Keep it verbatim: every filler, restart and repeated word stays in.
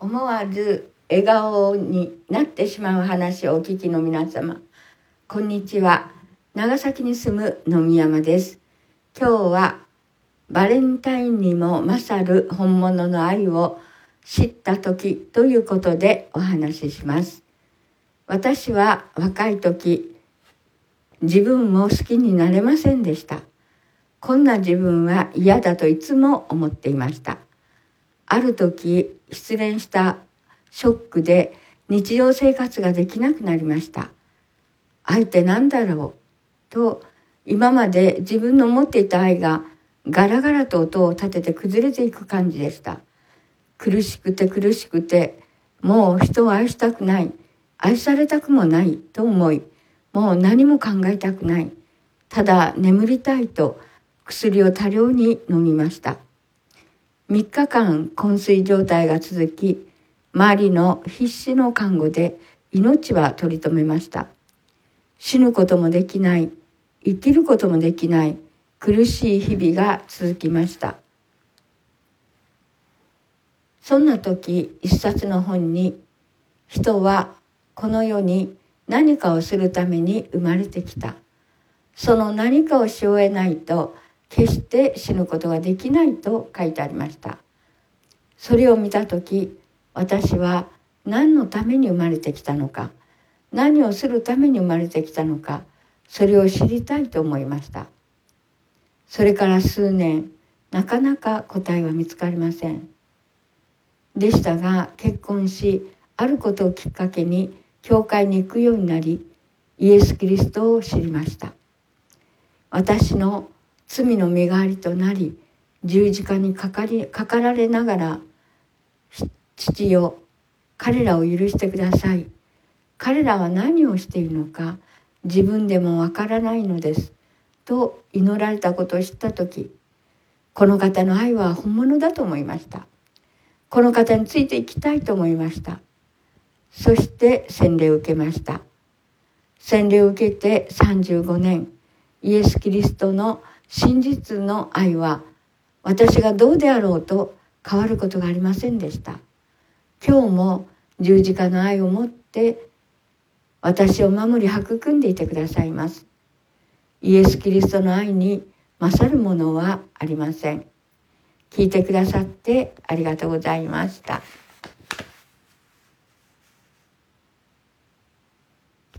思わず笑顔になってしまう話をお聞きの皆様、こんにちは。長崎に住む野見山です。今日はバレンタインにも勝る本物の愛を知った時ということでお話しします。私は若い時、自分も好きになれませんでした。こんな自分は嫌だといつも思っていました。ある時、失恋したショックで日常生活ができなくなりました。愛って何だろうと、今まで自分の持っていた愛がガラガラと音を立てて崩れていく感じでした。苦しくて苦しくて、もう人を愛したくない、愛されたくもないと思い、もう何も考えたくない、ただ眠りたいと薬を多量に飲みました。みっかかん昏睡状態が続き、周りの必死の看護で命は取り留めました。死ぬこともできない、生きることもできない苦しい日々が続きました。そんな時、一冊の本に、人はこの世に何かをするために生まれてきた。その何かをし終えないと、決して死ぬことができないと書いてありました。それを見たとき、私は何のために生まれてきたのか、何をするために生まれてきたのか、それを知りたいと思いました。それから数年、なかなか答えは見つかりません。でしたが、結婚し、あることをきっかけに教会に行くようになり、イエス・キリストを知りました。私の罪の身代わりとなり、十字架にかかり、かかられながら、父よ、彼らを許してください。彼らは何をしているのか、自分でもわからないのです。と祈られたことを知ったとき、この方の愛は本物だと思いました。この方についていきたいと思いました。そして洗礼を受けました。洗礼を受けてさんじゅうごねん、イエス・キリストの真実の愛は私がどうであろうと変わることがありませんでした。今日も十字架の愛を持って私を守り育んでいてくださいます。イエス・キリストの愛に勝るものはありません。聞いてくださってありがとうございました。